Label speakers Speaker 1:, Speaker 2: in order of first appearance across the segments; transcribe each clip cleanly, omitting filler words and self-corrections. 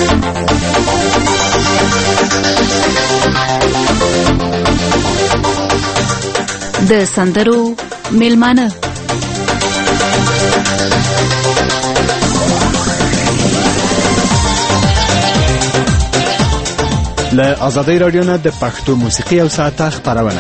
Speaker 1: د سندرو میلمانه
Speaker 2: له آزادۍ رادیو نه د پښتو موسیقي او ساعته خبرونه.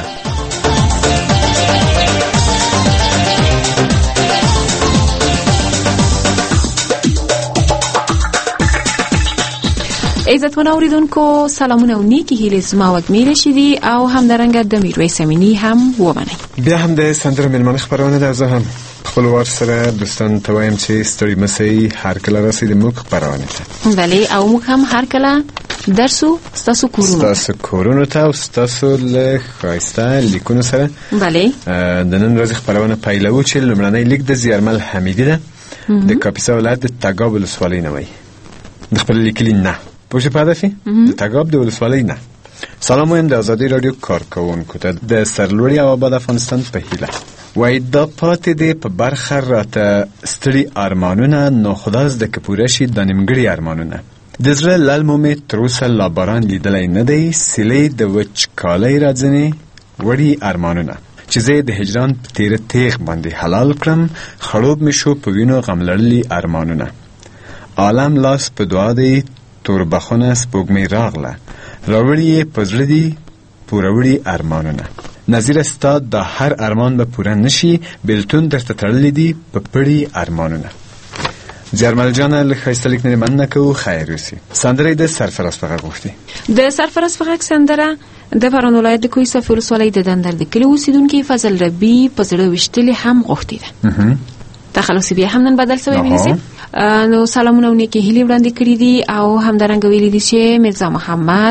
Speaker 3: عزتمن اوریدونکو سلامونه او نیکی هیله زما وګمی رشیدي او همدارنګه د میرویس امینی هم ومنئ.
Speaker 4: بیا هم د سندرو میلمانه خبرونه ده. زه هم خپل وار سره دوستان ته وایم چې ستړي مسئ هر کله راسئ د موږ خبرونه ته.
Speaker 3: بله او موږ هم هر کله درسو ستاسو کورونو
Speaker 4: ته او ستاسو له ښایسته لیکونو سره.
Speaker 3: بله
Speaker 4: د نن ورځې خبرونه پیلوو چې لومړنی لیک د زیارمل حمیدي ده د کاپیسا ولایت د تګاب ولسوالۍ نه وایي. د خپل لیکلي نه پوښتنه په هدف د تګاب د ولسوالۍ نه. سلام وایم د آزادۍ رادیو کارکوونکو ته د سرلوړي او آباد افغانستان په هیله. وای دا پاتې دی په برخه راته ستړي ارمانونه نو خدا زده که پوره شي د نیمګړي ارمانونه. د زړه للمو مې تر اوسه لا باران لیدلی نه دی، سیلۍ د وچکالۍ راځنې وړي ارمانونه چې زه د هجران په تیره تیغ باندې حلال کړم. خړوب مې شو په وینو غم لړلي ارمانونه. عالم لاس په دعا دی توربخونه سپوږمۍ راغله راوړي یې په زړه دي پوروړي ارمانونه. نظیر ستا د هر ارمان به پوره نشي، بیلتون درته تړلی دي په پړي ارمانونه. زیارمل جانه له ښایسته لیک نه مننه کوو. خیر اوسي. سندره د سرفراز په غږ غوښتي. د
Speaker 3: سرفراز په غږ سندره د فران ولایت د کوهستان ولسوالۍ د دندر د کلي اوسیدونکي فضل ربی په زړه وشتلي هم غوښتي ده. تخلص بیا هم نن بدل شوی وینئ. نو سلامونه نیکی هیلې وړاندې کړې دي او همدارنګه ویلي دي چې مرزا محمد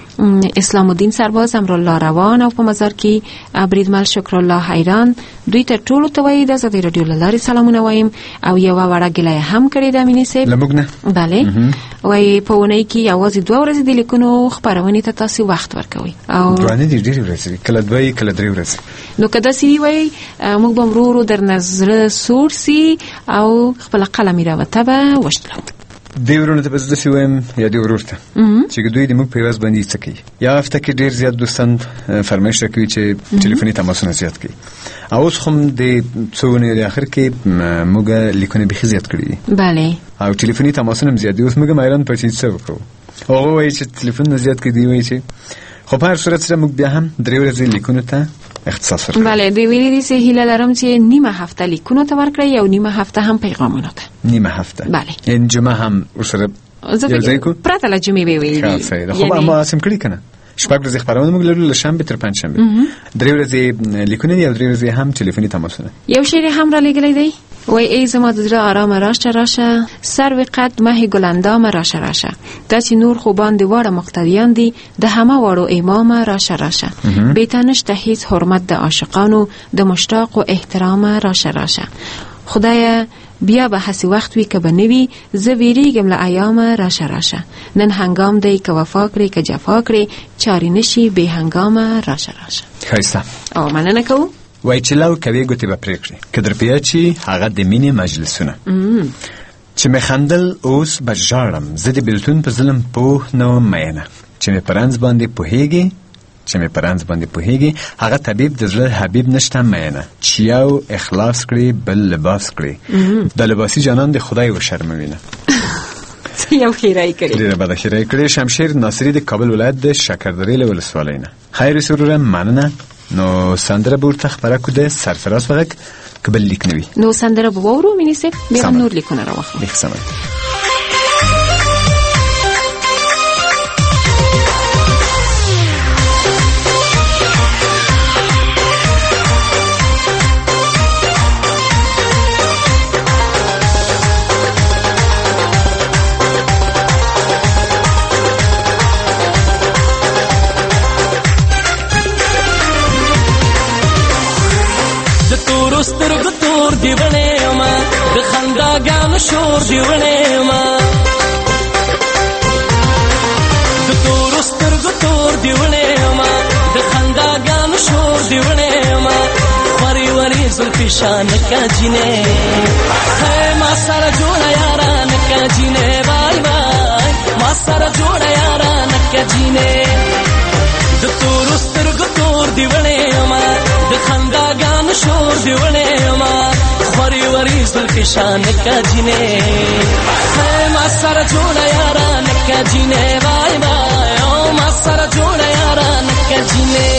Speaker 3: اسلام الدین سرباز، امرالله روان او په مزار کې بریدمل شکرالله حیران دوی ته ټولو ته وایي د آزادۍ رادیو له لارې سلامونه وایم او یوه وړه ګیله هم کړې ده مینې صاحب.
Speaker 4: له موږ نه
Speaker 3: بله وایي په اونۍ کې یوازې 2 ورځې د لیکونو خپرونې ته تاسې وخت ورکوئ او
Speaker 4: 2 نه دي ډېرې ورځې، کله 2 کله 3 ورځې.
Speaker 3: نو که داسې وي وایي موږ به ورو ورو در نظره سوړ سي او خپله قلمي راوته به وشتلو.
Speaker 4: دی ورونو ته به زه داسې وایم یا دی ورور ته چې دوی د موږ په عوض باندې څه کوي. یا هفته کې ډېر زیات دوستان فرمایش راکوي چې ټلیفوني تماسونه زیات کوي او اوس خو د څو اونیو د اخر کې موږ لیکونه بیخي زیات کړي دي.
Speaker 3: بله
Speaker 4: او ټلیفوني تماسونه هم زیات دي. اوس موږ هم حیران پاتې څه وکړو. هغه وایي چې ټلیفونونه زیات کړي دي، وایي چې خو په هر صورت سره موږ بیا هم 3 ورځې لیکونو ته اختصاص ورکړو.
Speaker 3: بله دوی ویلي دي چې هیله لرم چې نیمه هفته لیکونو ته ورکړئ او نیمه هفته هم پیغامونو ته.
Speaker 4: نیمه هفته
Speaker 3: بله
Speaker 4: یعنې جمعه هم ورسره یو ځای کو
Speaker 3: پرته له جمعې به ویلي دي.
Speaker 4: صحیح ده. خو ما سم کړي که نه 6 ورځې خپرونه موږ لرو له شنبې تر پنجشنبې. 3 ورځې لیکونه دي او 3 ورځې هم ټلیفوني تماسونه.
Speaker 3: یو شعر هم را لېږلی دی وای ای زما د زړه آرامه راشه راشه، سروی قد مه ګلاندامه راشه راشه، داسې نور خوبان د واړه مقتدیان دي د همه واړو امامه راشه راشه، بیته نشته هیڅ حرمت د عاشقانو د مشتاق و احترامه راشه راشه. خدایا بیا به هسې وخت وي که به نه وي، زه ویریږم له ایامه راشه راشه، نن هنګام دی که وفا کړې که جفا کړې، چارې نشي بې هنګامه راشه راشه.
Speaker 4: ښایسته
Speaker 3: او مننه کوو.
Speaker 4: وای چې لو کوي ګوتې به پرې کړي که در پیا چی هغه د مینې مجلسونه چې مې خندل اوس به ژاړم، زه د بېلتون په ظلم پوه نه وم مینه، چې مې په رنځ باندې پوهېږي هغه طبیب د زړه حبیب نشته مینه، چې یو اخلاص کړي بل لباس کړي د لباسي جانان د خدای وشرموینه.
Speaker 3: یو خیرای کړي
Speaker 4: ډېره بده خیرای کړي. شمشیر ناصري د کابل ولایت د شکردرې له ولسوالۍ نه. خیر سروره مننه. نو سندره به ورته خبره کو د سرفراز په غږ که بل لیک نه وي
Speaker 3: نو سندره به واورو مینې صاحب بیا هم نور لیکونه راواخلو.
Speaker 4: بیخي سمه.
Speaker 5: سترګو تور دیوانه ما د خنداګانو شور دیوانه ما د تور سترګو تور دیوانه ما د خنداګانو شور دیوانه ما وری وری زلفی شان کا جینه ہے ما سره جوړ یاران کا جینه بای بای ما سره جوړه یارانه کجینه د تور سترګو تور دی وړې ما د خنداګانو شور دی وړې ما خوري وري زلفې شان کجینه ما سره جوړه یارانه کجینه وای وای او ما سره جوړه یارانه کجینه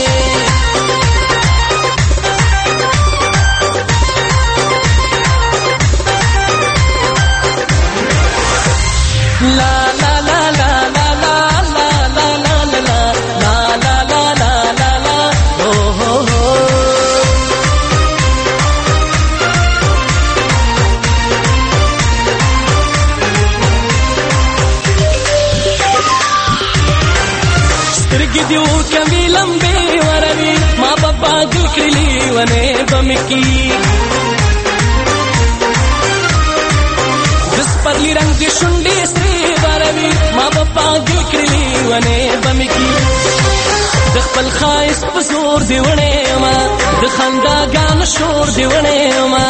Speaker 5: la la la la la la la la la la la la la la la la oh oh سترګې دی ور کمې لمبې وروي ما بابا ګل کړلې ونه بمکی پرلی رنگ دی شنڈی سری باروی ما بپا گل کرلی ونے بمکی دخپل خائص پزور دی ونے ما دخنداگان شور دی ونے ما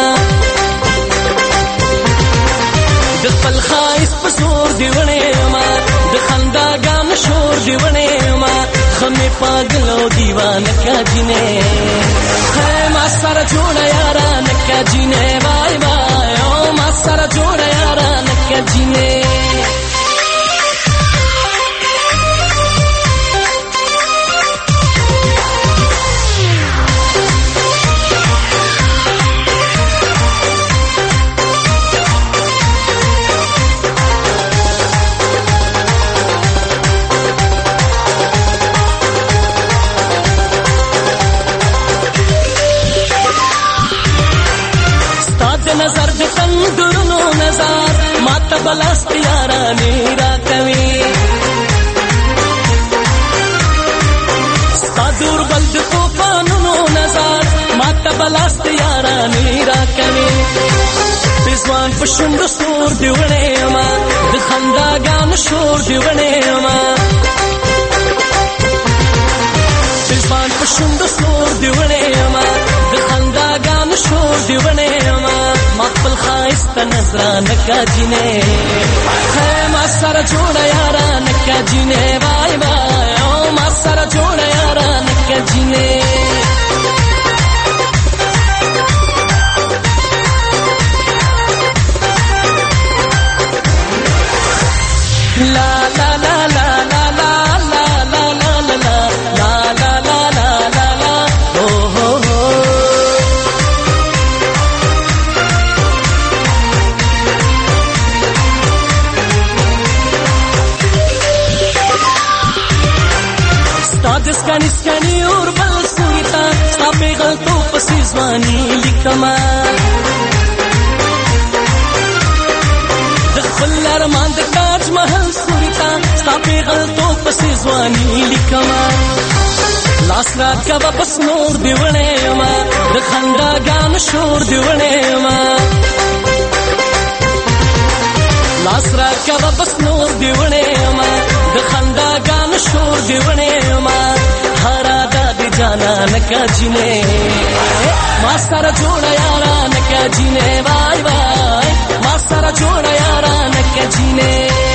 Speaker 5: دخپل خائص پزور دی ونے ما دخنداگان شور دی ونے ما خمی پاگلو دیوان کا جینے ہے ما سر جوڑا یاران کا جینے بائی بائی او ما سر جوڑا یاران کا جینے نظر د تندرونو نظر ماته بلاست یارانې راکوي ستا دور بل د طوفانونو نظر ماته بلاست یارانې راکوي د ځوان په شونډو سور دی وړې ما د خنداګانو شور دی وړې ما د ځوان په شونډو سور دی وړې ما د خنداګانو شور دی وړې ما مقبل خائست نظرانه کا جینے ہے ما سر جوڑا یارانه کا جینے وای وای او ما سر جوڑا یارانه کا جینے لا لا لا لا لا لا لا لا لا لا لا لا لا لا لا لا oh oh سکانی سکانی اور بل سوریتا ستا پیغلتو پسی زوانی لکما دخل ارمان د تاج محل سوریتا ستا پیغلتو پسی زوانی لکما لاس رات کا واپس نور دی وړې ما د خنداګانو شور دی وړې ما لاس رات کا واپس نور دی وړې ما د خنداګانو شور دی وړې ما हरा दादी जाना नका जीने माँ सारा जोड़ा यारा नका जीने वाई वाई माँ सारा जोड़ा यारा नका जीने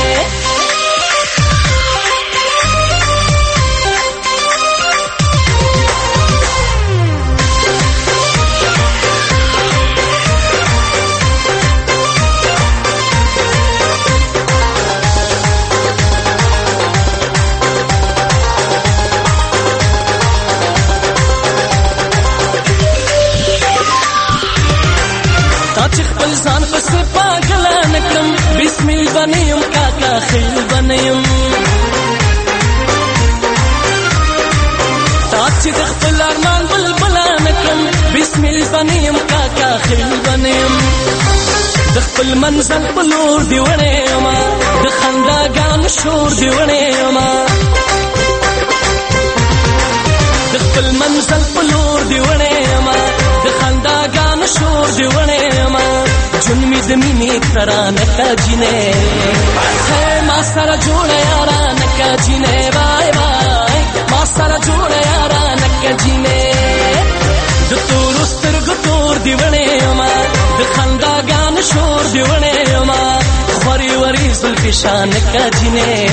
Speaker 5: ځان پس پاگل نکړم بسم الله بنیم کاکا خیل بنیم چې د خپل ارمان بلبل نکړم بسم الله بنیم کاکا خیل بنیم د خپل منزل په لور دی وړې ما د خنداګانو شور دی وړې ما د خپل منزل په لور دی وړې ما د خنداګانو شور دی وړې ما جون می د مینې ترانه کا جینې ہے ما سره جوړه یارانه کا جینې وای وای ما سره جوړه یارانه کا جینې د تور سترګو تور دی وړې ما د خنداګانو شور دی وړې ما خوري وري زلفې پریشان کجینه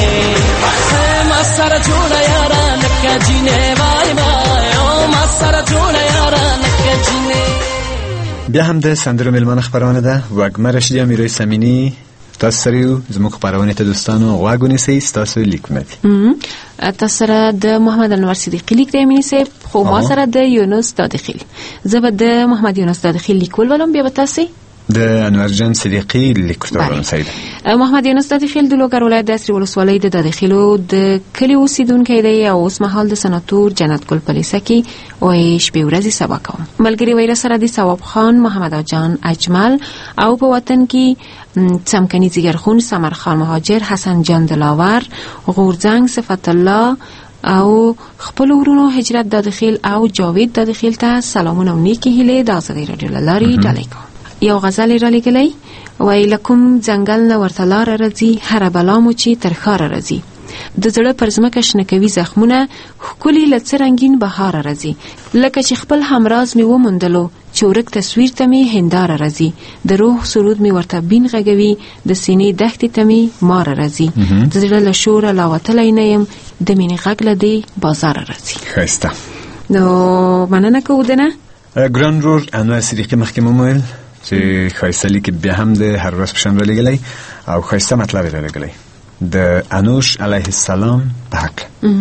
Speaker 5: ما سره جوړه یاران کجینه وای وای او ما سره جوړه یاران کجینه.
Speaker 4: بیا هم د سندرو ملمانه خبرونه ده. وګمه رشیدی امیرای سمینی تاسو سره زموږ خبرونه ته دوستانو غوږ ونیسئ. تاسو لیکونه دي
Speaker 3: تاسو سره د محمد انور صدیقی لیک دی مینیسه خو ما سره د یونس دادخیل. زه به د محمد یونس دادخیل لیکول ولوم بیا به تاسو
Speaker 4: د انور جان صدیقی لیکوټورم سید.
Speaker 3: محمد یونس دادخیل د لوګر ولایت د اسری ولسوالۍ د دادخیلو د کلی اوسیدونکی دی او اوس مهال د سناتور جنت ګل پلیسکی او شپې ورځې سبا کوم. ملګری ویره سره د ثواب خان، محمد جان اجمل او په وطن کې څمکني زیګرخون، سمر خان مهاجر، حسن جان دلاور، غورزنګ، صفت الله او خپل ورونو هجرت دادخیل او جاوید دادخیل ته سلامونه او نیکی هیله د آزادۍ رادیو لاري ډالۍ کوم. یو غزل را لګلې وای لکم ځنګل نه ورته لار راځي، هر بلا مو چې تر خار راځي، د زړه پر ځمکه شنکوي زخمونه، ښکلي له څه رنګین بهار راځي، لکه چې خپل همراز مې وموندلو چې ورک تصویر ته مې هنداره راځي، د روح سرود مې ورته بین غږوي، د سینې دښتې ته مې مار راځي، د زړه له شوره لا وتلی نه یم، د مینې غږ له دې بازار راځي.
Speaker 4: ښایسته.
Speaker 3: نو مننه کوو دنه
Speaker 4: ګران رور انور صدیقی مخکې مویل چې ښایسته لیک بیا هم د هر ورځ په شان را لګلی او ښایسته مطلب را لګلی د انوش علیه السلام په حق.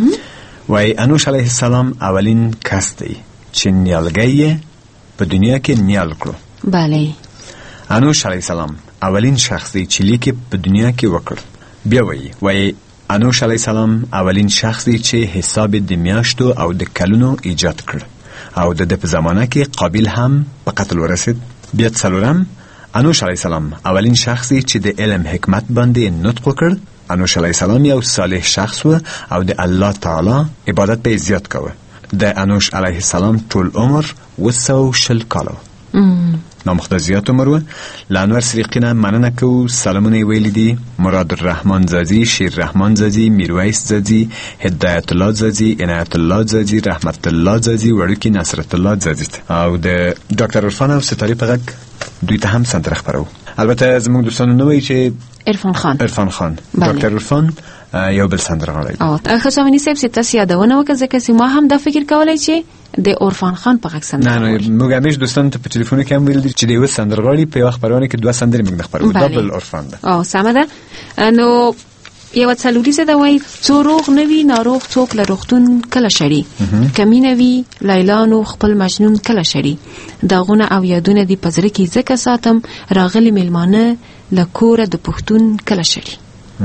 Speaker 4: وای انوش علیه السلام اولین کس دی چې نیالګی په دنیا کې نیال کړو.
Speaker 3: بله.
Speaker 4: انوش علیه السلام اولین شخص دی چې لیک په دنیا کې وکړ. بیا وای انوش علیه السلام اولین شخص دی چې حساب د میاشتو او د کلونو ایجاد کړ او د په زمانه کې قابل هم په قتل ورسید. بیا څلورم انوش علیه السلام اولین شخص دی چې د علم حکمت باندې نطق وکړ. انوش علیه السلام یو صالح شخص و او د الله تعالی عبادت به زیات کوه. د انوش علیه السلام ټول عمر 260 کاله نامخته زیات عمر و. لانور صدیقینا مننه کو. سلامونه ویلی دی مراد الرحمن زازی، شیر رحمان زازی، میرویس زازی، هدایت الله زازی، عنایت الله زازی، رحمت الله زازی، وړوکی نصرت الله زازی او د ډاکټر عرفان او ستاری په غږ دوی ته هم سندره خبرو. البته زموږ دوستانو نو وی چې عرفان خان ډاکټر عرفان یو بل سندره غواړي.
Speaker 3: او خصوصا صاحب چې تاسو یادونه وکړه ځکه چې ما هم دا فکر کولای چې د عرفان خان په غږ سندره.
Speaker 4: نه موږ همیش دوستانو ته په ټلیفون کې هم ویل دي چې د یو سندره غواړي په وخت خبرونه کې دوه سندرې موږ خبرو دبل عرفان ده.
Speaker 3: او سمه ده. نو یو څلوري څه دا وایي څو روغ نوي ناروغ څوک له روغتون کله شړي، کمینوي لیلانو خپل مجنون کله شړي، داغونه او یادونه دی پزره کې ځکه ساتم، راغلی میلمانه له کوره د پښتون کله شړي.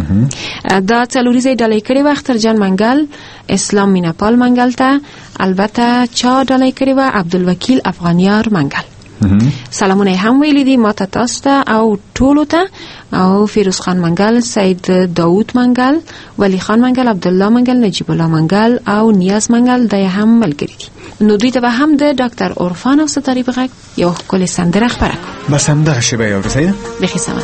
Speaker 3: دا څلوریزه ډالۍ کړي و اختر جان منګل، اسلام میناپال منګل ته، البته چا ډالۍ کړي و عبدالوکیل افغانیار منګل. سلامونه هم ویلي دي ما ته تاسو ته او ټولو ته او فیروز خان منګل، سید داوود منګل، ولی خان منګل، عبدالله منګل، نجیب الله منګل او نیاز منګل د هم ملګری دي. نو دوی ته به هم د ډاکټر عرفان او ستاری په غږ یو ښکلې سندره خپره کړو.
Speaker 4: بس همدغه شی به یې اورسئ.
Speaker 3: بیخي سمه.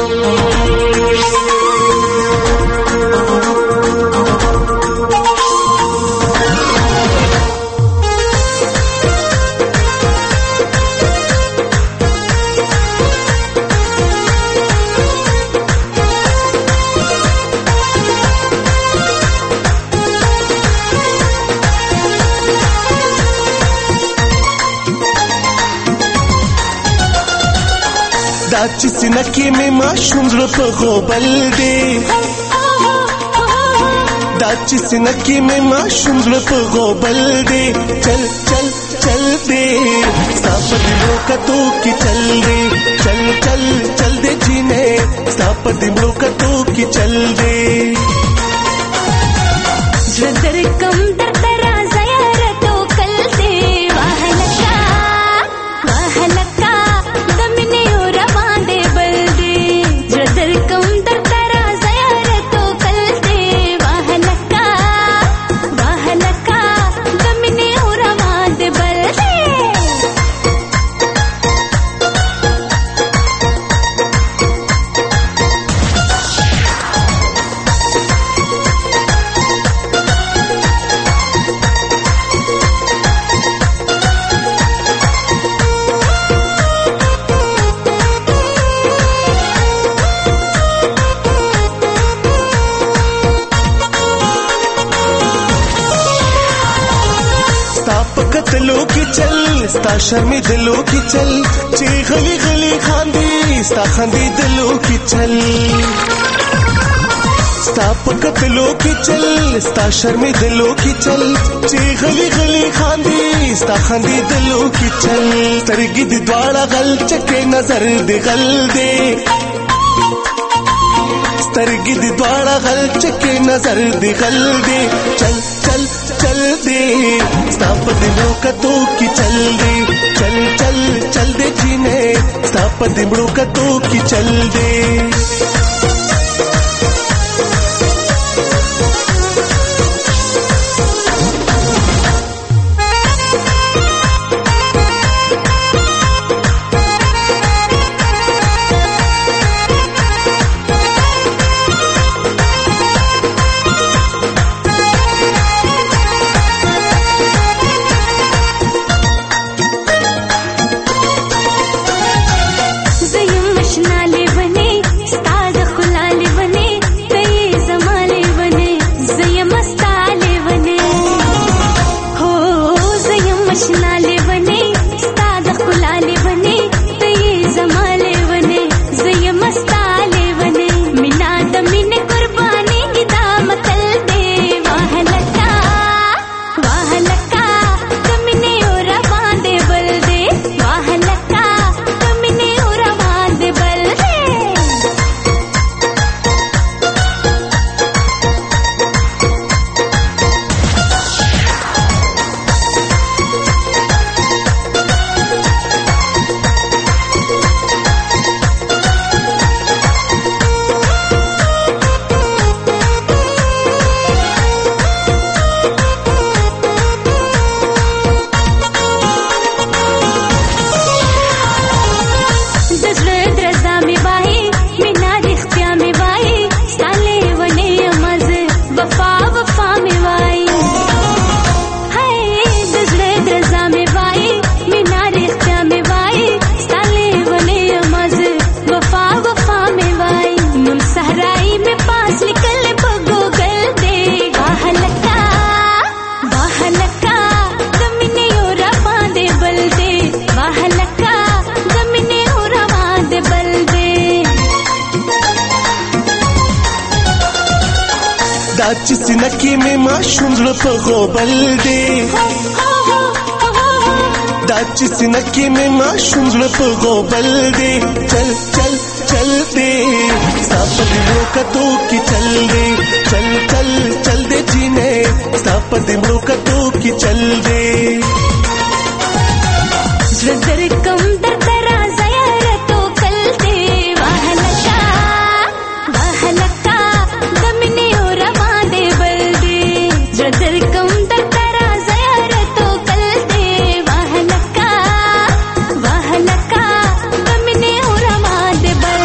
Speaker 6: دا چې سینکې مې ماشوم زړه په غوبل دی، دا چې سینکې مې ماشوم زړه په غوبل دی، چل چل چل دی ستا په دلو کتو کې چل دی، چل چل چل دی جینې ستا په دلو کتو کې چل دی.
Speaker 7: زړه درکم درته راځه یاره توکل دی، واه لکه واه لکه د مینې اور باندې بل دی. زړه درکم درته راځه یاره توکل دی، واه لکه د مینې اور باندې بل دی.
Speaker 6: کتلو کی چل ستا شرمی دلو کی چل چې غلی غلی خاندي ستا خاندي دلو کی چل ستا پکتلو کی چل ستا شرمی دلو کی چل چې غلی غلی خاندي ستا خاندي دلو کی چل سترګې د دواړه غل چکه نظر دی غل دی سترګې د دواړه غل چکه نظر دی غل دی چل چل چل دی ستا په دمړو کتو کی چل دی چل چل چل دی جینې ستا په دمړو کتو کی چل دی چې سینکی می ماشوم زړه په غوبل دی دا چې سینکی می ماشوم زړه په غوبل دی چل چل چل دی ستا په دمړو کتو کی چل دی چل چل چل دی جینې ستا په دمړو کتو کی چل دی
Speaker 7: زړه در کم درد راځه یار تو کل دی واهلکا واهلکا د مینې اور در کم درد راځه یار تو کل دی واهلکا واهلکا د مینې اور ما دې بل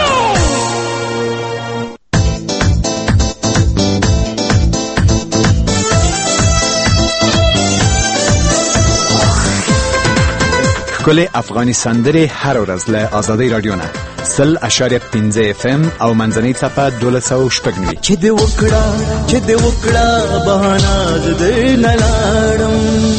Speaker 2: ښکلې افغاني سندرې هر ورځ له آزادۍ راډیو نه 100.5 FM او منځنۍ څپه 1290
Speaker 6: چې دې وکړه بهانه دې نه لاړم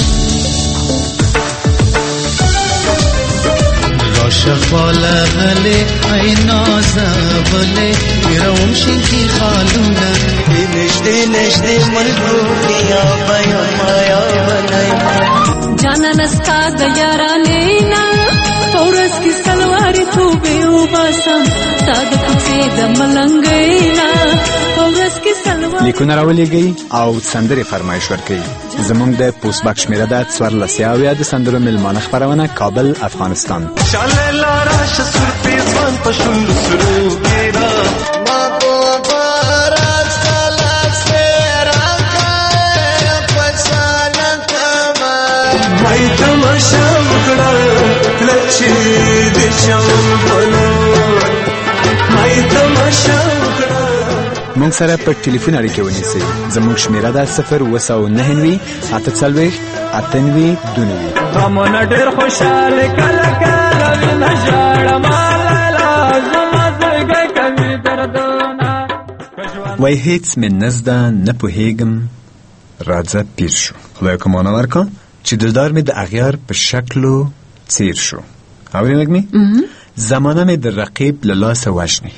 Speaker 6: شفاله غلې عینازه بلې روم شي خالونه نشته نشته مرګوریا بیا مایا بلای
Speaker 8: جانا نستا د یارانې نه اورس کی سلواري توبه او باسم تا د کوڅې د ملنګې نه اورس کی سلواري
Speaker 2: لیکونه راولېږئ او سندرې فرمایش ورکړئ زموږ د پوسټ باکس شمیره ده 14 د سندرو ملمانه خپرونه کابل افغانستان
Speaker 6: شاله لارا شسورتي ځوان پښول سرو کېدا ما په بارات سلا سره کای پښاله کما مای تماشا وکړه لچې دې شاو بنو مای تماشا
Speaker 2: مونږ سره په ټلیفون اړیکه ونیسئ زموږ شمیره ده 099 840 98
Speaker 9: غمونه ډېر خوشاله کله کله وینه ژاړه مالاله زما زړګی کوي دردونه
Speaker 4: وای هیڅ مې نزده نه پوهېږم راځه پیر شو خدای کومانه ورکا چې دلدار مې د اغیار په شکلو څیر شو. اورې نګمې؟ زمانه مې د رقیب له لاسه وژني.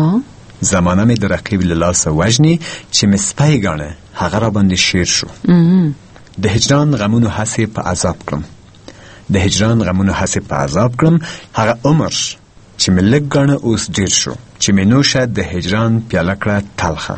Speaker 4: زمانه مې د رقیب له لاسه وژني، چې مې سپی ګاڼه هغه را باندې شیر شو. د هجران غمونو هسې په عذاب کړم، د هجران غمونو هسې په عذاب کړم. هغه عمر چې مې لږ ګاڼه اوس ډیر شو، چې مې نوشه د هجران پیاله کړه تلخه،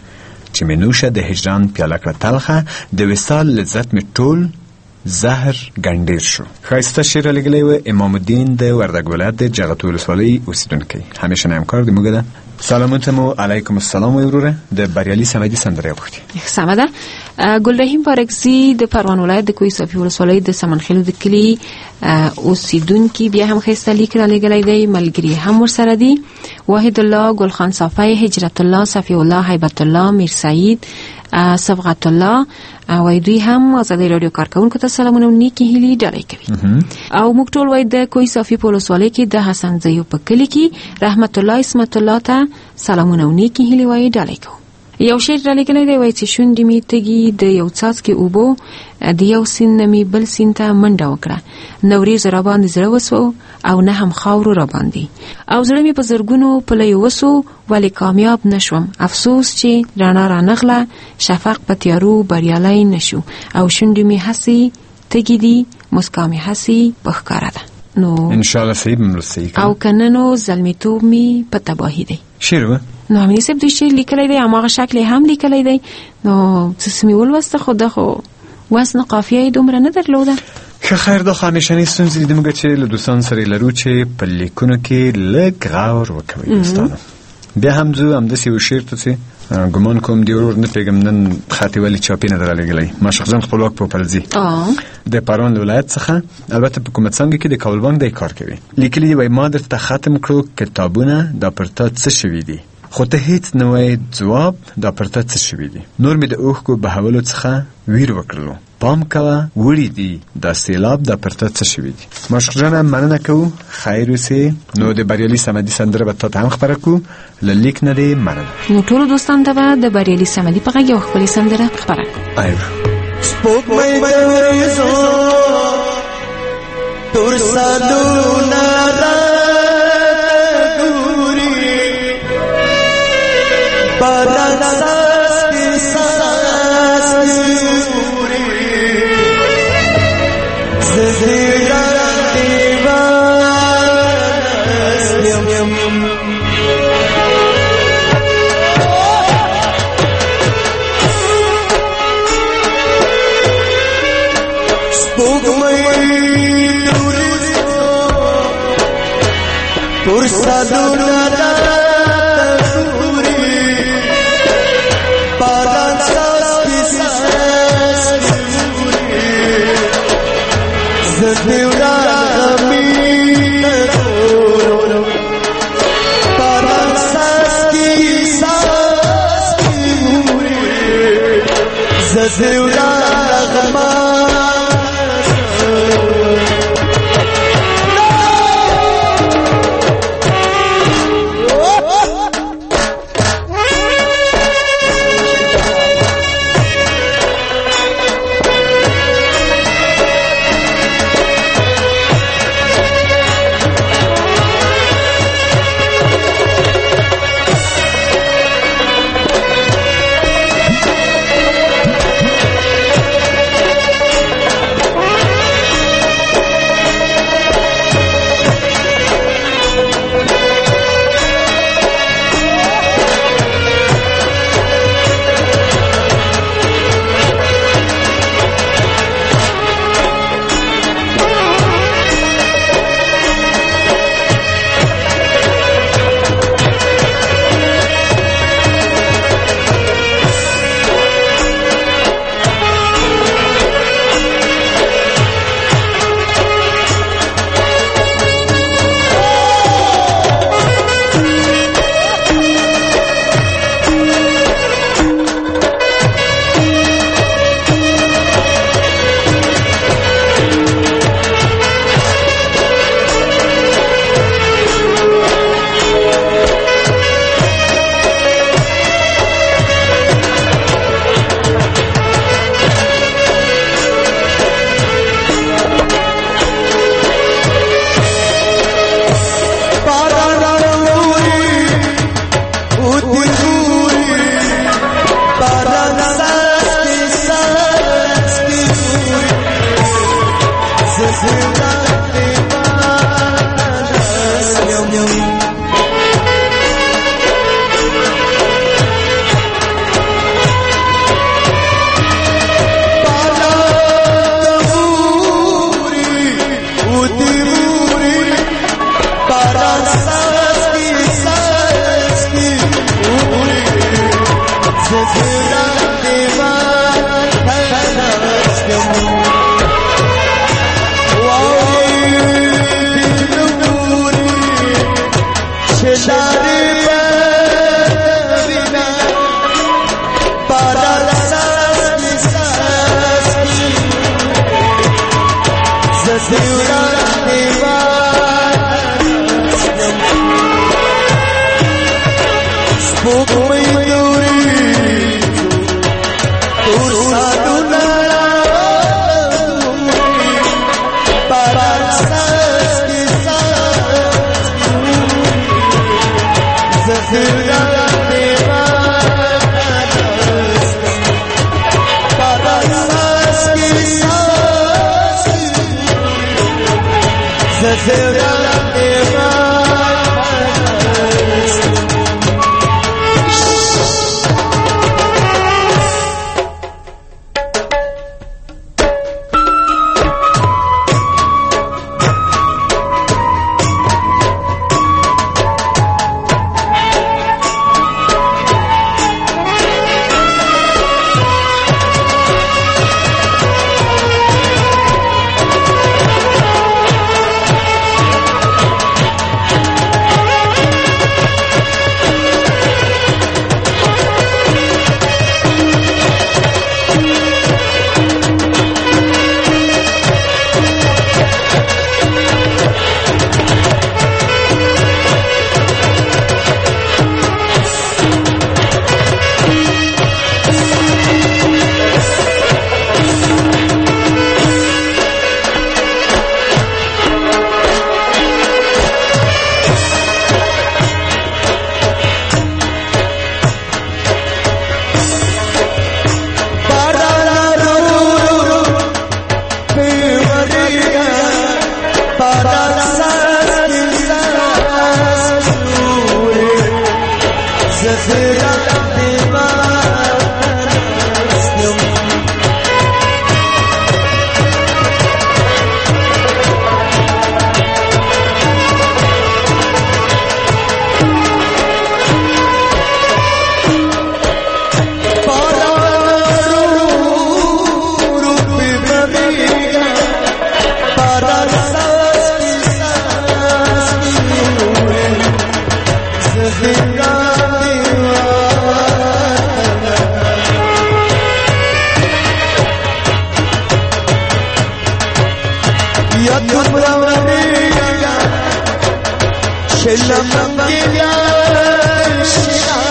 Speaker 4: چې مې نوشه د هجران پیاله کړه تلخه. د وصال لذت مې ټول زهر ګنډیر شو. ښایسته شعر لیکلی و امام الدین د وردګ ولایت د جغتو ولسوالۍ اوسیدونکی. همیشه همکار د موږ ده. سلامونه مو علیکم السلام وروره. د بریالي صمدي سندره وختي.
Speaker 3: سمده. ګلرحیم بارکزی د پروان ولایت د کوی صافی ولسوالۍ د سمنخیلو د کلی اوسیدونکی بیا هم ښایسته لیک را لګلی دی. ملګری هم ورسره دي. واحد الله، ګلخان صافی، هجرت الله، صفی الله، هیبت الله، میر سعید، صبغت الله او دوی هم آزادی رادیو کارکونکو ته سلامونه او نیکی هیلې ډالۍ کوي. او موږ ټول وای د کوی صافی په ولسوالۍ کې د حسن زیو په کلی کې رحمت الله اسمت الله ته سلامونه او نیکی هیلې وای ډالۍ کوو. یو شعر را لیکلی دی، وای چې شونډې مې تږي د یو څاڅکي اوبو، د یو سیند نه مې بل سیند ته منډه وکړه، نه وریځو را باندې زړه وسو او نه هم خاورو را باندې، او زړه مې په زرګونو پلیو وسو ولی کامیاب نشوم. افسوس چې رڼا را نغله، شفق په تیارو بریالی نشو، او شونډې مې هسې تږي دي، مسکا مې هسې په ښکاره ده. نو
Speaker 4: انشاءالله صحیح بمرسی
Speaker 3: او کنه نو زلمیتوب مې په تباهی دی.
Speaker 4: شعر و
Speaker 3: نو همینی صاحب دوی شعر لیکلی دی، هماغه شکل هم لیکلی دی. نو څه مې ولوسته، خو ده خو وزن قافیه یې دومره نه درلوده.
Speaker 4: که خیر دا خانشانی ستونزې دي موږ چې له دوستان سره لرو چې په لیکونو کې لږ غور وکوي دوستانو. بیا هم زه همداسې یو شعر ته چې ګمان کوم دی ورور نه پیږم نن خطي ولې چاپی نه درلګلی ماشق جان خپلواک په پلزي د پروان ولایت څخه، البته په کومه څنګه کې د کابل بانک د کار کوي. لیکلی وای ما درته ختم کړو کتابونه، دا پرته څه شوي دي، خو ته هیڅ نه وای ځواب، دا پرته څه شوي دي. نور مې د اوښکو بهولو څخه ویر وکړلو، پام کوه وړي دي دا سیلاب، دا پرته څه شوي دي. ماشق جانه مننه کوو، خیر اوسې. نو د بریالي صمدي سندره به تا ته هم خپره کوو، له لیک نه دې مننه.
Speaker 3: نو ټولو دوستانو ته به د بریالي صمدي په غږ یو ښکلې سندره خپره کوو.
Speaker 6: سپوږمۍ د وریځو تور سالونه راته ګوري، باران څاڅکي څاڅکي ګوري، زه دې تور سالونه راته ګوري، باران څاڅکي څاڅکي ګوري، زه دې وړاندې ګورم، باران څاڅکي څاڅکي ګوري، زه دې وړاندې یا دومره ورېږه چې له منګې لاړ شي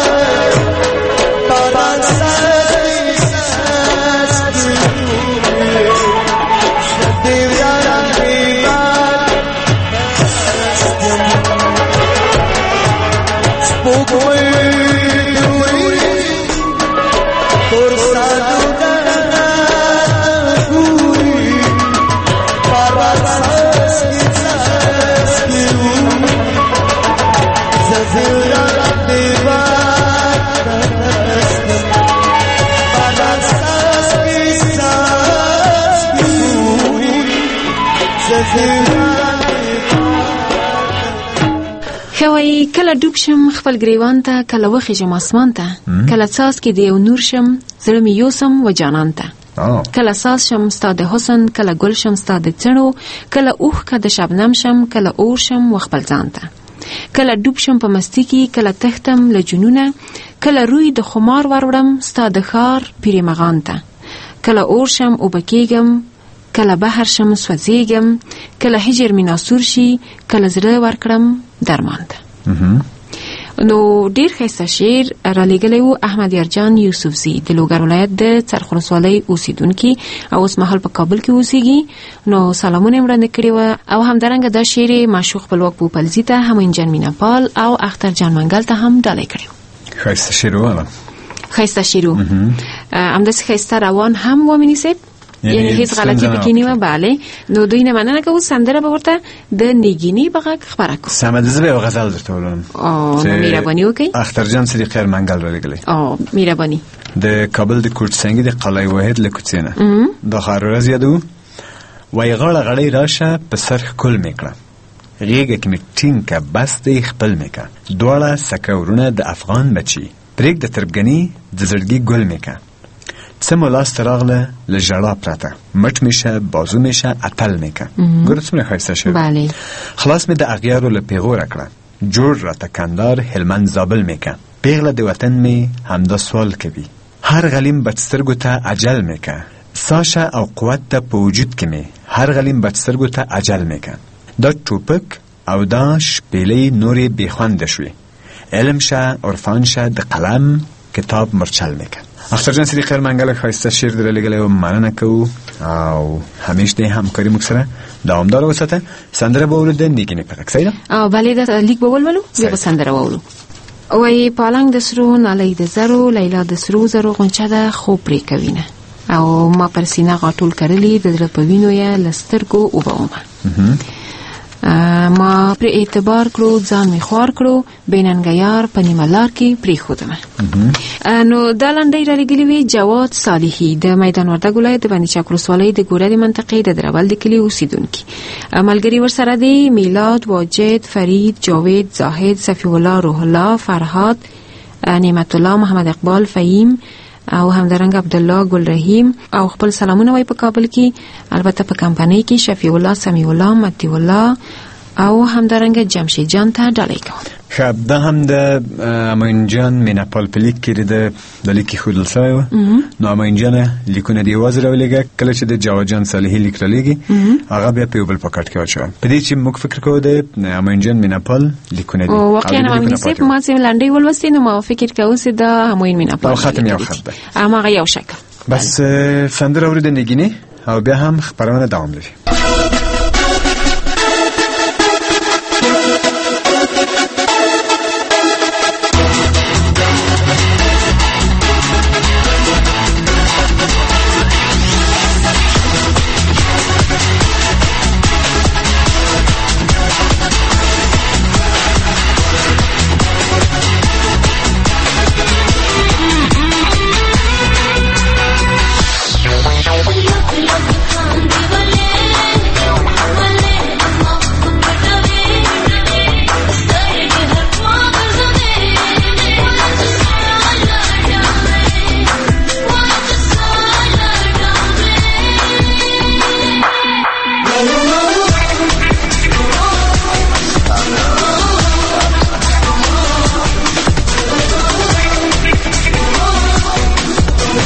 Speaker 6: باران څاڅکي د یارانې باد سپوږمۍ د وړي تور سالونه ګوري باران څاڅکي زه د یارانې باد باران څاڅکي
Speaker 3: خوای کله ډوب شم خپل گریوان ته کله وخیږم اسمان ته کله څاڅ کې د یو نور شم زړه مې یوسم و جانان ته کله ساز شم ستا د حسن کله ګل شم ستا د څڼو کله اوښ که د شبنم شم کله اور شم و خپل ځان ته کله ډوب شم په مستی کې کله تختم له جنونه کله روی د خمار وروړم ستا د ښار پیرې مغان ته کله اور شم اوبه کېږم کله بحر شم سوځېږم کله هجر مې ناسور شي کله زړه ورکړم درمان ته نو ډیر ښایسته شعر رالیږلی و احمد یارجان یوسفزي د لوګر ولایت د څرخ ولسوالۍ اوسیدونکي او اوس مهال په کابل کې اوسیږي نو سلامونه یې وړاندې کړي وه او همدارنګه دا شعر یې معشوق خپلواک پوپلزي ته همین جان مینهپال او اختر جان منګل ته هم ډالۍ کړی و
Speaker 4: ښایسته شعر واله
Speaker 3: ښایسته شعر و همداسې ښایسته روان هم و میني صاحب یعنی هیڅ غلطی پکې نه و بله نو دوی نه مننه کوو سندره به ورته د نیګینی په غږ خبره کوو
Speaker 4: سمه ده زه به یو غزل درته ولولم
Speaker 3: نو مهرباني وکړئ
Speaker 4: اخترجان صدیق خیر منګل رالیږلی
Speaker 3: مهرباني
Speaker 4: د کابل د کوټسنګي د قلعه واحد له کوڅې نه دا ښار ورځ یادو وایي غاړه غړۍ راشه په سر ښکل مې کړه غېږه کې مې ټینګ که بس دی خپل مې که دواړه سکه ورونه د افغان بچي پرېږده تربګني د زړګي ګل مې که څه مو لاسته راغله له ژړا پرته مټ مې شه بازو مې شه اتل مې که ګوره څومره ښایسته شوی خلاص مې د اغیارو له پیغوره کړه جوړ راته کندهار هلمند زابل مې که پیغله د وطن مې همدا سوال کوي هر غلیم بدسترګو ته اجل مې که ساشه او قوت ته په وجود کې مې هر غلیم بدسترګو ته اجل مې که دا ټوپک او دا شپېلۍ نورې بېخونده شوې علم شه عرفان شه د قلم کتاب مرچل مې که اخترجان صدیق خیر منګل ښایسته شعر در لیږلی و مننه کوو او همیش د همکاري موږ سره دوامداره وساته سندره به ولو د نیګینې په غږ صحیح ده
Speaker 3: بلې دا لیک به ولولو بیا به سندره وولو وایي پالنګ د سرو نالۍ د زرو لیلا د سرو زرو غونچه ده خوب پرې کوینه او ما پر سینه غاټول کرلی د زړه په وینو یې له سترګو اوبه ومه ما پر اعتبار کړو ځان می خوار کړو بیننګیار په نیمه لار کې پرېښودم نو دا لنډۍ رالیږلې وې جواد صالحي د میدان وردګ ولایت د بندي چک ولسوالۍ د ګورې منطقې د درول د کلي اوسیدونکي ملګري ورسره دي میلاد واجد فرید جاوید زاهد صفی الله روح الله فرهاد نعمت الله محمد اقبال فهیم او همدارنګ عبد الله ګل رحیم او خپل سلامونه وای په کابل کې البته په کمپنۍ کې شفیع الله سمیع الله متی الله او همدارنګ جمشید جان ته ډالۍ کوم
Speaker 4: خب دا هم د امین جان مینهپال په لیک کې د لیکي ښودل شوی و نو امین جان لیکونه دې یوازې راولېږه کله چې د جواد جان صالحي لیک رالیږي هغه بیا په یو بل پاکټ کې واچوه په دې چې موږ فکر کوو د امین جان مینهپال لیکونه دي
Speaker 3: واقعا امین صاحب ما چې لنډۍ ولوستې نو ما فکر کوم چې دا امین مینهپال
Speaker 4: او ختم یو خط ده
Speaker 3: هغه یو شکل
Speaker 4: بس سندره اورېده نیګینې او بیا هم خبرونه دوام لري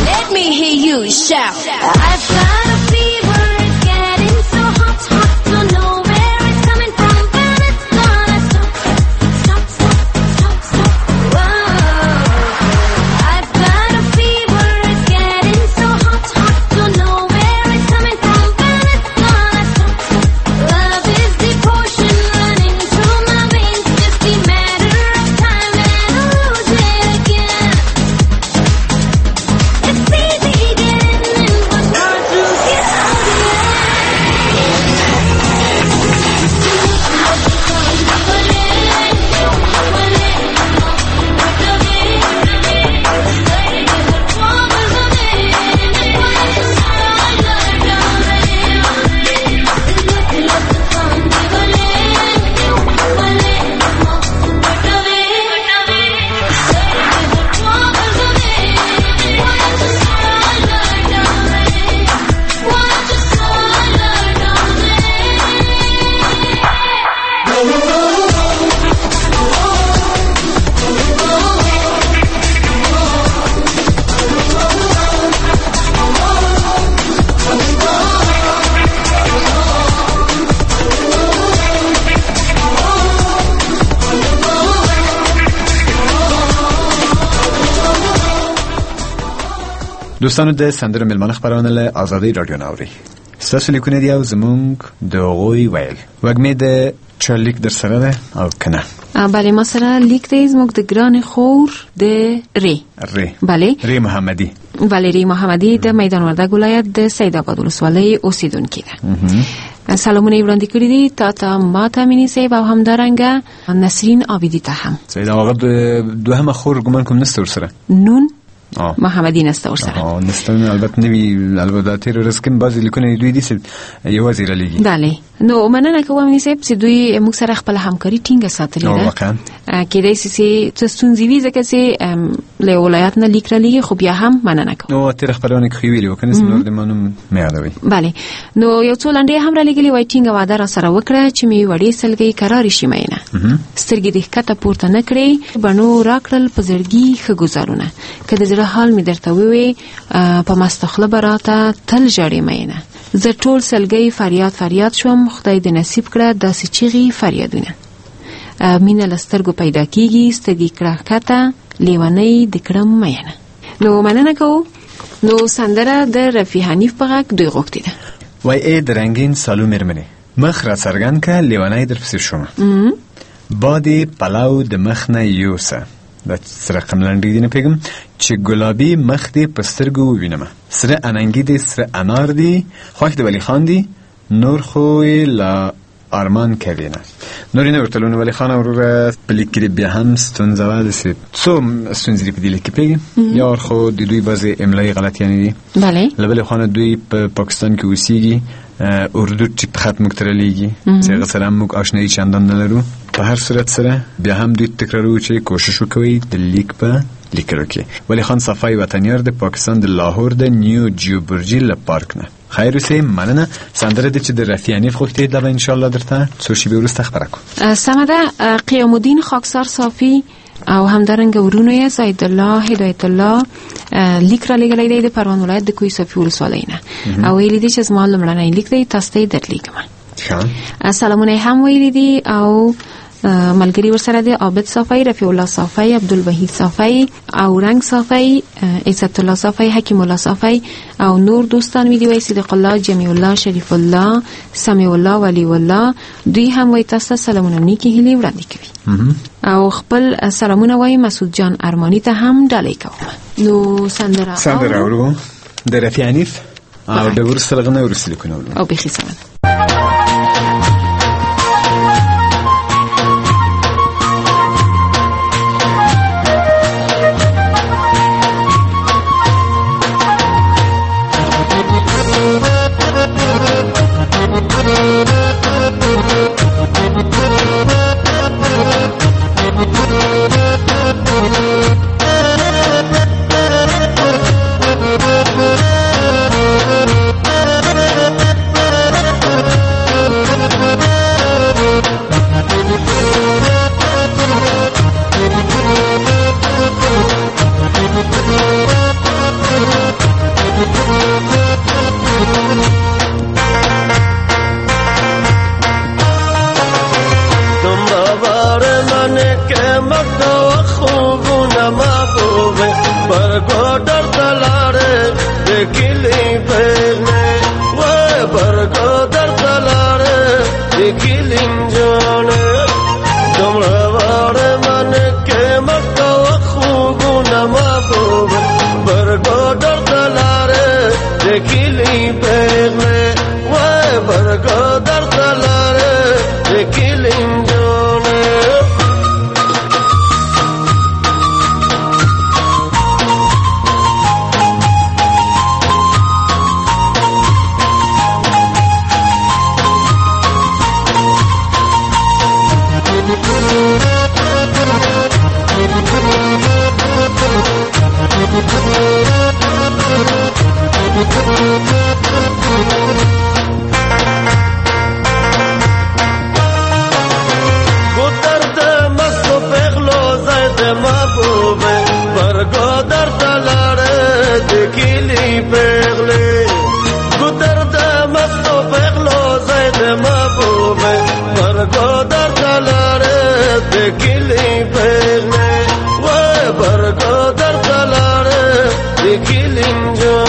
Speaker 7: Shout. I've got a fever, it's getting so hot, hot to know.
Speaker 2: دوستانو د سندرو ملمانه خبرونه له آزادۍ رادیو ناوري ستاسو لیکونه دی او زمونږ د هغوی ویل وږمې د چا لیک در سره ده او که نه؟
Speaker 3: بله ما سره لیک دی زموږ د ګران خور د ری بله
Speaker 2: ری محمدی
Speaker 3: بله ری محمدی د میدان وردګ ولایت د سید آباد ولسوالۍ اوسیدونکې ده. سلامونه یې وړاندې کړي دي تا ما ته مینې صاحب او همدارنګه نسرین عابدی ته هم.
Speaker 2: سید هغه دوهمه خور ګمان کوم نسته ورسره
Speaker 3: نون محمدی نسته ورسره
Speaker 2: نسته البته نوی البته تیر ورځ کې بعضې لیکونه دوی دي چې یوازې رالیږي.
Speaker 3: بله نو مننه کوم مینې صاحب چې دوی موږ سره خپله همکاري ټینګه ساتلې ده.
Speaker 2: واقعا
Speaker 3: کېدای شي چې څه ستونزې وي ځکه چې له ولایت نه لیک رالیږي خو بیا هم مننه کوم.
Speaker 2: نو تېره خپرونه کې خو یې ویلي وه که نه نور د ما نوم مې یادوئ.
Speaker 3: بله نو یو څو لنډې هم رالیږلي وای ټینګه وعده را سره وکړه چې مې وړې سلګۍ کرارې شي مینه سترګې دې ښکته پورته نه کړې بڼو راکړل په زړګي ښه ګزارونه که د زړه حال مې درته ووې په مسته خوله به راته تل ژاړې مینه زه ټول سلګۍ فریاد شوم خدای دې نصیب کړه داسې چیغې فریادونه مینه له سترګو پیدا کېږي سترګې کړه ښکته لیونۍ د کړم مینه. نو مننه کوو. نو سندره د رفیع حنیف په غږ دوی غوښتې ده.
Speaker 2: وای ای د رنګین سالو مېرمنې مخ را څرګند که لیونی در پسې شومه بادې پلو د مخ نه یوسه دا څه رقم لنډې دي نه پوهېږم چې ګلابي مخ دې په سترګو ووینمه سره اننګي دې سره انار دي خوښ د ولی خان دي نور خو یې لا آرمان کوي نه نور یې نه ورته لونه ولی خان وروره په لیک کې بیا هم ستونزه وه داسې څو ستونزې دي په دې لیک کې پوهېږي یو خو د دوی بعضې املایي غلطیانې دي له بلې خوا نه دوی په پاکستان کې اوسېږي اردو ټیپ خط موږ ته رالیږي چې هغه سره هم موږ آشنایي چندان نه لرو په هر صورت سره بیا هم دوی تکرارو چې کوشش وکوئ د لیک په لیکلو کې. ولی خان صفای وطنیار د پاکستان د لاهور د نیو جیوبرجي له پارک نه خیر اوسئ مننه. سندره دې چې د رفیع حنیف غوښتې ده به انشاءالله درته څو شېبې وروسته خبره کوم.
Speaker 3: سمه ده. قیام الدین خاکسار صافی او همدارنګه ورونو یې زید الله هدایت الله لیک را لېږلی دی د پروان ولایت د کوهي صافي ولسوالۍ نه او ویلي دي چې زما لومړنی لیک دی تاسو ته یې درلیږم. سلامونه هم ویلي دي او ملګری ورسره دی عابد صافی رفیع الله صافی عبدالوحید صافی او رنگ صافی عزت الله صافی حکیم الله صافی او نور دوستان می دی وای صدق الله جمیع الله شریف الله سمیع الله ولی الله دوی هم وای تاسو سلامونه نیکی هیلی وړاندې کوي او خپل سلامونه وای مسعود جان ارمانی ته هم ډالۍ کوم. نو سندره اورو
Speaker 2: د رفیع حنیف او د ورسره غنه ورسره کنه
Speaker 3: او بخي سلام.
Speaker 6: Killing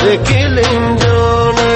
Speaker 6: د کلنجونه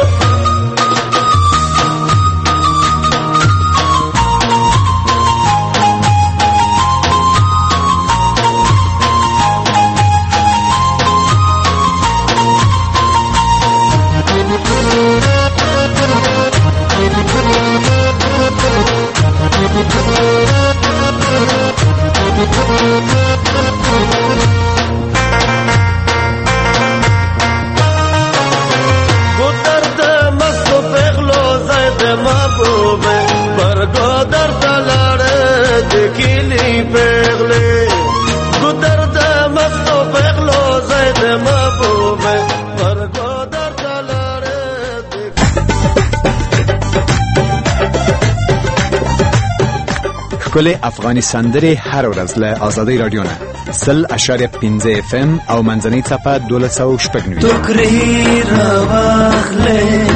Speaker 2: کل افغانی سندری هر ورځ له آزادی رادیو نه 100.15 FM او منځنۍ څپه 1290
Speaker 5: ټوکرې راواخلې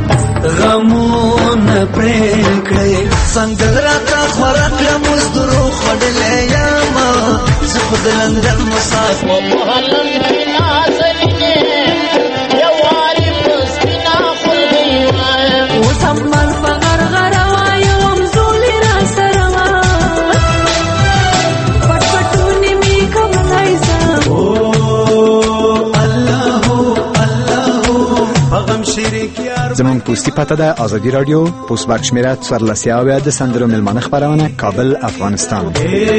Speaker 5: غمونه پرې کړې څنګه راته خوراک له مزدورو خوړلې یم زه په دلندر مسافر په هلندرې نازلینې یوارې په سپینه خلګۍ وایم اوس هم مال په غرغره وایم زولې راسره
Speaker 2: زمون پوستی پته ده آزادی رادیو پوست بر شمیره 14 د سندرو ملمانه خبرونه کابل افغانستان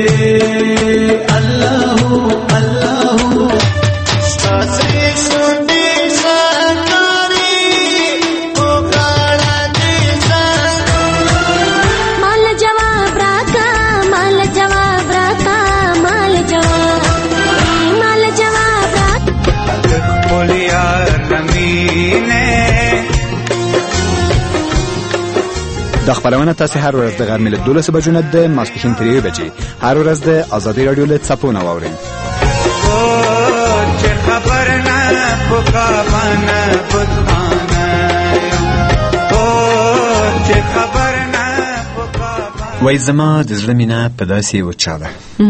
Speaker 2: دا خبرونه تاسو هر ورځ د غرمې له 12 بجو نه د ماسپښین تر 1 بجې هر ورځ د آزادی رادیو له څپو نه واورئ. چې خبر نه پکابانه بوتانه چې خبر نه پکابانه وای زما د زړه مینه په داسې وچاله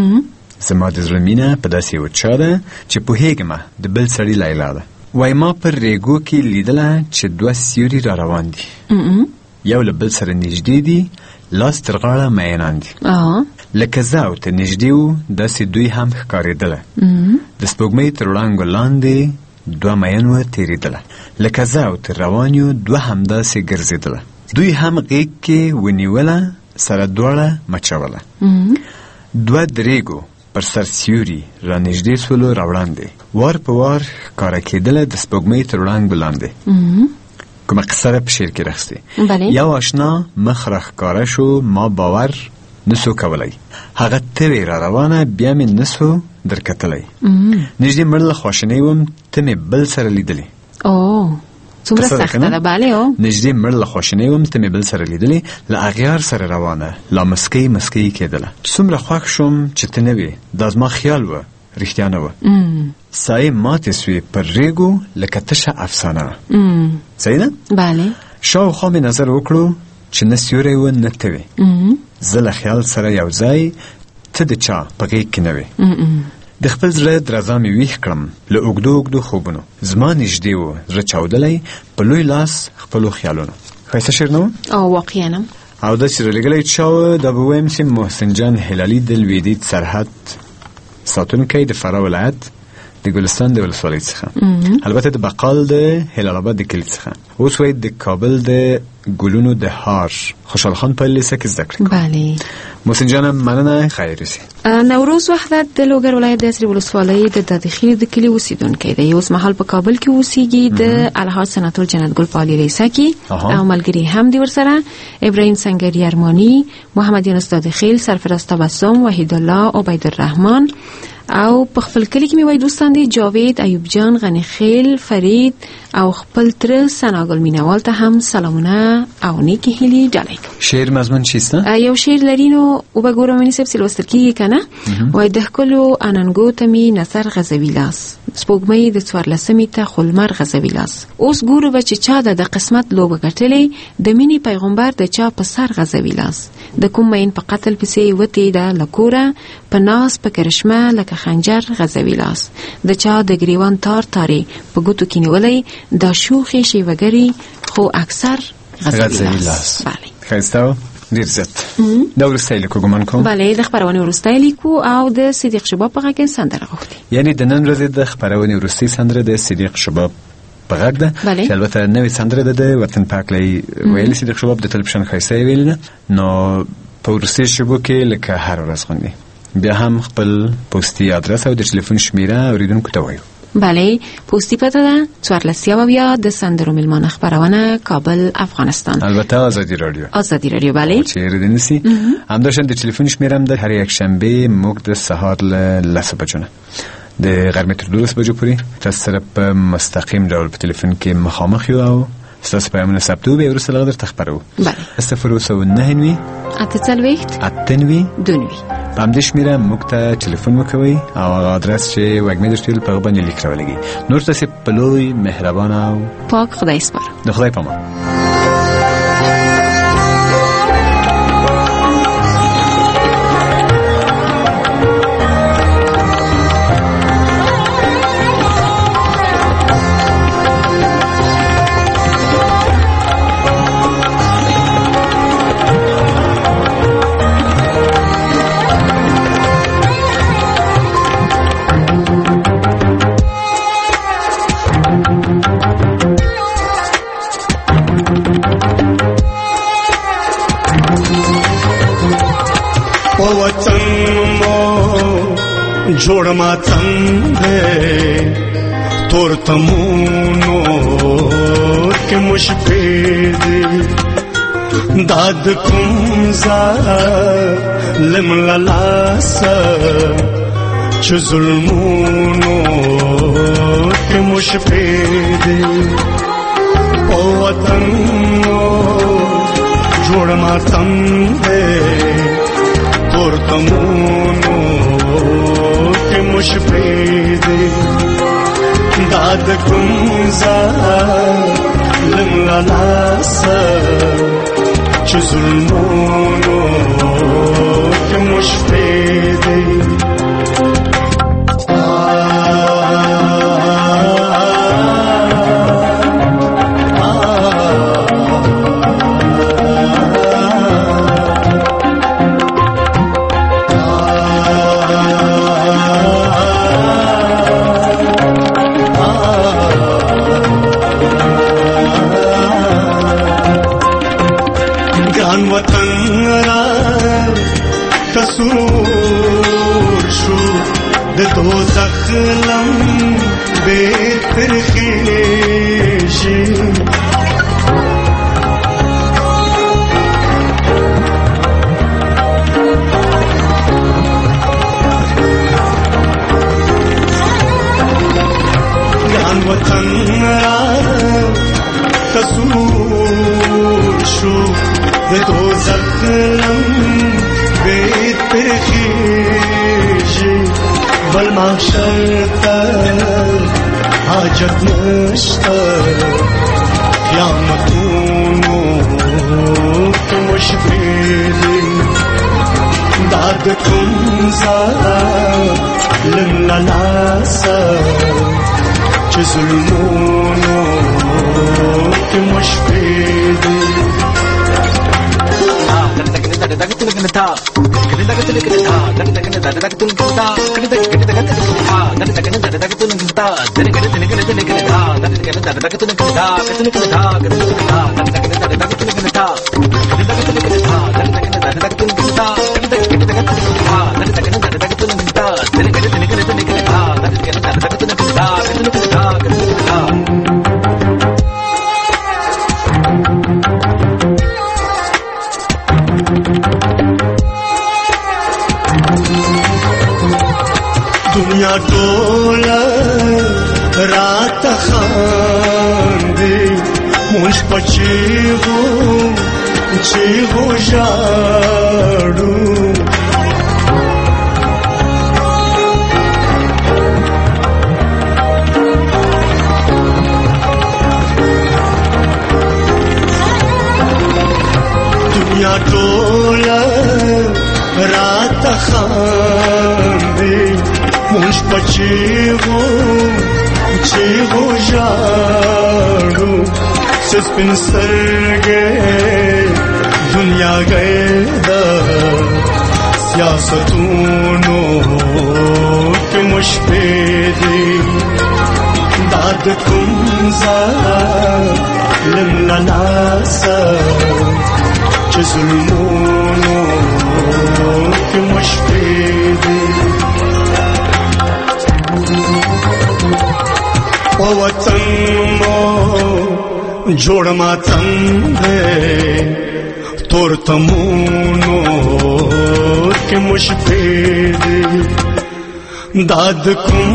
Speaker 2: زما د زړه مینه په داسې وچاله چې په هیګما د بل سړی لیلا ده وای ما پر ریګو کې لیدله چې دوه سیوري را روان دي یو له بل سره نږدې دي لاس تر غاړه مینان دي لکه زه او ته نږدې وو داسې دوی هم ښکارېدله د سپوږمۍ تر وړانګو لاندې دوه مین وه تېرېدله لکه زه او ته روان یو دوه همداسې ګرځېدله دوی هم غېږ کې ونیوله سره دواړه مچوله دوه درېږو پر سر سیوري را نږدې سولو را وړاندې وار په وار ښکاره کېدله د سپوږمۍ تر وړانګو لاندې کومه قصه را په شعر کې راخستې یو آشنا مخ را ښکاره شو ما باور نسو کولی هغه ترې را روانه بیا مې نسو در کتلی نږدې مړ له خواشینۍ وم ته مې بل سره لیدلی
Speaker 3: څومره سخته ده بله
Speaker 2: نږدې مړ له خواشینۍ وم ته مې بل سره لیدلی له اغیار سره روانه لا مسکۍ مسکۍ کېدله څومره خوښ شوم چې ته نه وې دا زما خیال وه رښتیا نه وه سایې ماتې سوې پر ریګو لکه تشه افسانه صحیح ده
Speaker 3: بله
Speaker 2: شاوخوا مې نظر وکړو چې نه سیوری و نه ته وې زه له خیال سره یو ځای ته د چا په غېږ کې نه وې د خپل زړه درزا مې ویښ کړم له اوږدو اوږدو خوبونو زما نږدې و زړه چاودلی په لوی لاس خپلو خیالونو ښایسته شعر نه و
Speaker 3: واقعا
Speaker 2: او داسې رالیږلی چا و دا به ویم چې محسن جان هلالي د لویدیځ سرحد ساتونکی د فراه ولایت د ګلستان د ولسوالۍ څخه البته د بقال د هلال آباد د کلي څخه اوس وایي د کابل د ګلونو د هار خوشحال خان په لیسه کې زده کړې
Speaker 3: بله
Speaker 2: محسن جانم مننه خیر اوسې
Speaker 3: نوروز وحدت د لوګر ولایت د عصري ولسوالۍ د دادخیل د کلي اوسیدونکی دی اوس مهال په کابل کې اوسیږي د الحاج سناتور جنت ګل په عالي لیسه کې او ملګري هم دي ورسره ابراهیم سنگری ارمانی محمد یونس دادخیل سرفراز تبسم وحید الله عبید الرحمن او په خپل کلی کې مې وای دوستان دي جاوید ایوب جان غنی خیل فرید او خپل تر سناګل مینوال ته هم سلامونه او نیکی هیلي ډالۍ کوم.
Speaker 2: شعر مضمون چیسته؟
Speaker 3: یو شعر لري نو وګورم منی سب سلوستر کیږي کنه. وای د خلکو اننګو ته می نظر غزوی لاس سپوږمۍ د 14 ته خلمر غزوی لاس. اوس ګورو به چې چا د قسمت لوبه ګټلې د مینی پیغمبر د چا په سر غزوی لاس. د کوم مین په قتل پسې وتی د لکوره په ناس په کرشمه لکه خنجر غزوی لاس. د چا د گریوان تار تاری په ګوتو کې نیولې د شوخې شی وګری خو اکثر غزوی لاس. بله
Speaker 2: خیستاو ډیر زت دا ورسته لیکو ګمان کوم.
Speaker 3: بله د خبرونه ورسته لیکو او د صدیق شباب په غږ سندره غوښتي.
Speaker 2: یعنی د نن ورځې د خبرونه ورسته سندره د صدیق شباب په غږ ده چې البته نوې سندره ده د وطن پاک لای ویل صدیق شباب د تلویزیون خیسته ویل نه نو په ورسته شبو کې لکه هر ورځ غوندي بیا هم خپل پوسټي ادرس او د ټلیفون شمیره اوریدونکو ته وایو.
Speaker 3: بله پوسټي پته ده 14 د سندرو ملمانه خبرونه کابل افغانستان.
Speaker 2: البته آزادی رادیو
Speaker 3: بله
Speaker 2: چې ردنسی همداشن د ټلیفون شمیره هم د هر یک شنبه موږ د سهار له 10 بجو نه د غرمې تر 12 بجو پورې تاسو سره په مستقیم ډول په ټلیفون کې مخامخ یو او تاسو په امن ثبتو به ورسره غوډر تخبرو.
Speaker 3: بله
Speaker 2: 009
Speaker 3: اتنوي دونوي
Speaker 2: په همدې شمیره موږ ته ټلیفون وکوي او آدرس چې وګمې درته په باندې لیک راولګي. نور تاسو په لوی مهربان او
Speaker 3: پاک خدای سپار.
Speaker 2: د خدای پامان.
Speaker 6: जोड़ मातंग तोर तमूनो के मुशफेद दाद कुमजा लिमलास चुजुलमूनो के मुशफेद ओ वतन जोड़ मातंग तोर तमूनो के मुशफेद दाद कुमजा लिमलास चुजुलमूनो के मुशफेद कसूर शू दो जख्लम बेतर खिलेशी ज्ञान वतन कसूर शू दो जख्लम बेतर खिलेशी बल माशरता हाजत नश्ता क़यामतों के मुशफेद दाद कुमजा लिमलासा चुजुलमूनो के मुशफेद दुनिया टोला रात खां مونږ چیغو ژاړو دنیا ټوله راته خاندي مونږ په چیغو ژاړو سپین سترګې دنیا گئے دا سیاستونو کې مشپې دي داد کوم ظالم لناسه چې ظلمونو کې مشپې دي او وطن مو جوړ ماتم دې تور تمونو کې مشپې دي داد کوم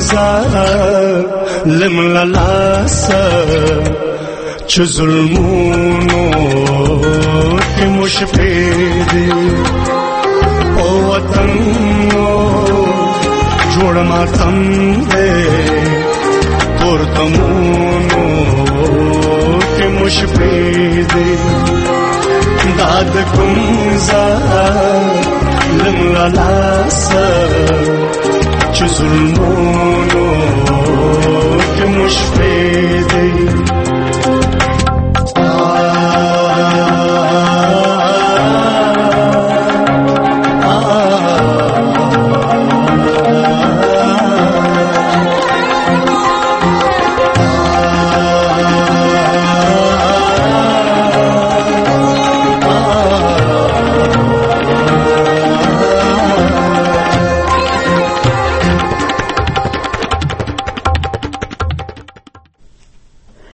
Speaker 6: ظالم للاسه چې ظلمونو کې مشپې دي او وطن جوړ ماتم دې تور تمونو کې مشپې دي داد کوم ظالم للاسه چې ظلمونو کې مشپې دي